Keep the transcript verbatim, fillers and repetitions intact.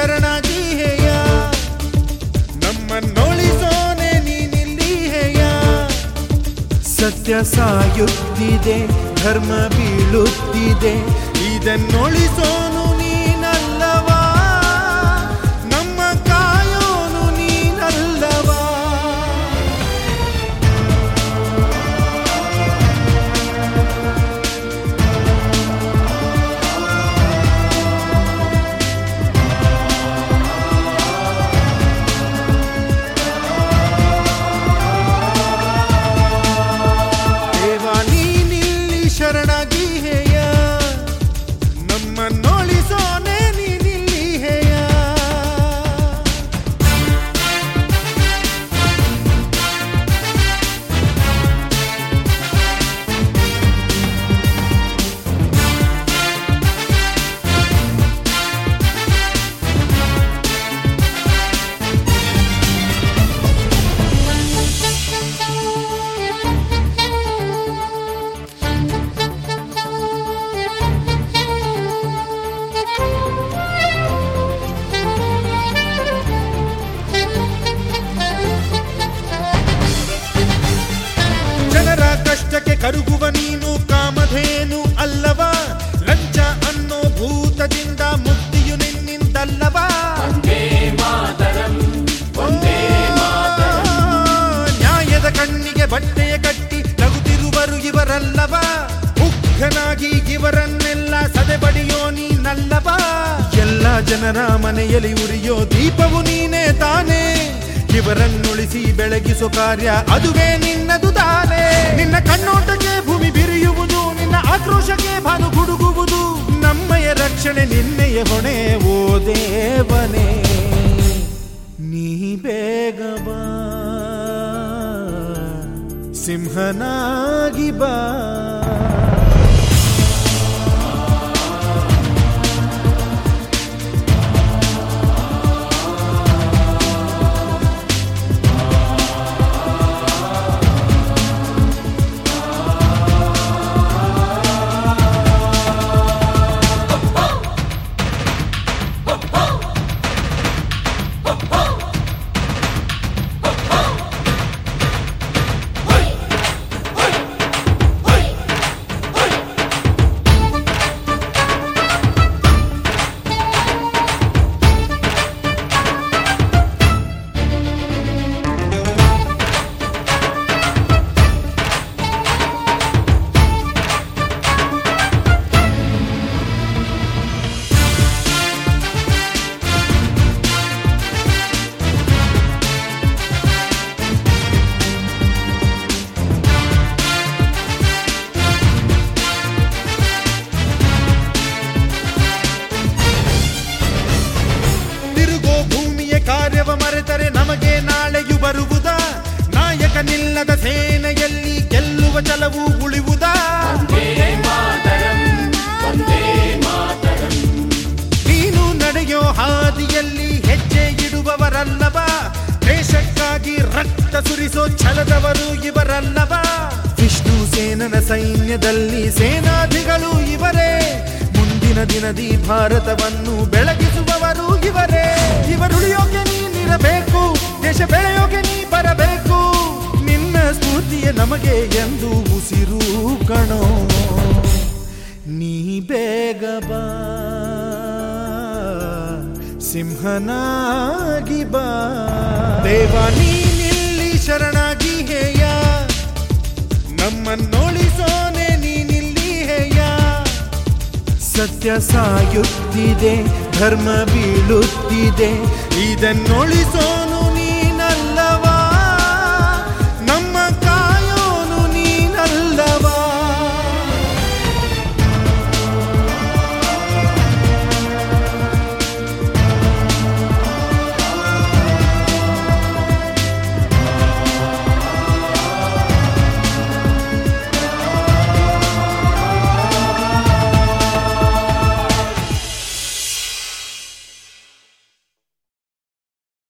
ಶರಣಾಗಿ ಹೇಯ ನಮ್ಮನ್ನೊಳಿಸೋನೆ ನೀನಿಲ್ಲಿ ಹೇಯ ಸತ್ಯ ಸಾಯುತ್ತಿದೆ ಧರ್ಮ ಬೀಳುತ್ತಿದೆ ಇದನ್ನೊಳಿಸೋನು ನೀನಲ್ಲವಾ ನಮ್ಮ ಕಾಯೋನು ನೀನಲ್ಲವಾ ಶರಣಾಗಿ ಹೇಯ ನಮ್ಮನ್ನೊಳಿಸೋನೆ ನೀನಿಲ್ಲಿ ಹೇಯ ಕಷ್ಟಕ್ಕೆ ಕರುಗುವ ನೀನು ಕಾಮಧೇನು ಅಲ್ಲವಾ ಲಂಚ ಅನ್ನೋ ಭೂತದಿಂದ ಮುಕ್ತಿಯು ನಿನ್ನಿಂದಲ್ಲವಾ ನ್ಯಾಯದ ಕಣ್ಣಿಗೆ ಬಟ್ಟೆಯ ಕಟ್ಟಿ ನಗುತ್ತಿರುವರು ಇವರಲ್ಲವಾ ಮುಗ್ಧನಾಗಿ ಇವರನ್ನೆಲ್ಲ ಸದೆಬಡಿಯೋ ನೀನಲ್ಲವಾ ಎಲ್ಲ ಜನರ ಮನೆಯಲ್ಲಿ ಉರಿಯೋ ದೀಪವು ನೀನೇ ತಾನೇ ಇವರನ್ನುಳಿಸಿ ಬೆಳಗಿಸೋ ಕಾರ್ಯ ಅದುವೇ ನಿನ್ನದು ತಾನೇ ನಿನ್ನ ಕಣ್ಣೋಟಕ್ಕೆ ಭೂಮಿ ಬಿರಿಯುವುದು ನಿನ್ನ ಆಕ್ರೋಶಕ್ಕೆ ಭಾನು ಗುಡುಗುವುದು ನಮ್ಮಯ ರಕ್ಷಣೆ ನಿನ್ನೆಯ ಹೊಣೆ ಓ ದೇವನೇ ನೀ ಬೇಗ ಬಾ ಸಿಂಹನಾಗಿ ಬಾ ಕಾರ್ಯವ ಮರೆತರೆ ನಮಗೆ ನಾಳೆಯು ಬರುವುದಾ ನಾಯಕನಿಲ್ಲದ ಸೇನೆಯಲ್ಲಿ ಗೆಲ್ಲುವ ಛಲವು ಉಳಿಯುವುದಾ ನೀನು ನಡೆಯೋ ಹಾದಿಯಲ್ಲಿ ಹೆಜ್ಜೆ ಇಡುವವರಲ್ಲವಾ ದೇಶಕ್ಕಾಗಿ ರಕ್ತ ಸುರಿಸೋ ಛಲದವರು ಇವರಲ್ಲವಾ ವಿಷ್ಣು ಸೇನನ ಸೈನ್ಯದಲ್ಲಿ ಸೇನಾಧಿಗಳು ಇವರೇ ಮುಂದಿನ ದಿನದಿ ಭಾರತವನ್ನು ಬೆಳಗಿಸುವವರು ಇವರೇ ಇವರುಳಿಯೋಕೆ ನೀನಿರಬೇಕು ದೇಶ ಬೆಳೆಯೋಕೆ ನೀ ಬರಬೇಕು ನಿನ್ನ ಸ್ಫೂರ್ತಿಯ ನಮಗೆ ಎಂದು ಉಸಿರು ಕಣೋ ನೀ ಬೇಗ ಬಾ ಸಿಂಹನಾಗಿ ಬಾ ದೇವ ನೀನಿಲ್ಲಿ ಶರಣಾಗಿ ಹೇಯ ನಮ್ಮನ್ನೊಳಿಸೋನೆ ನೀನಿಲ್ಲಿ ಹೇಯ ಸತ್ಯ ಸಾಯುತ್ತಿದೆ ಧರ್ಮ ಬೀಳುತ್ತಿದೆ ಇದನ್ನೊಳಿಸೋನು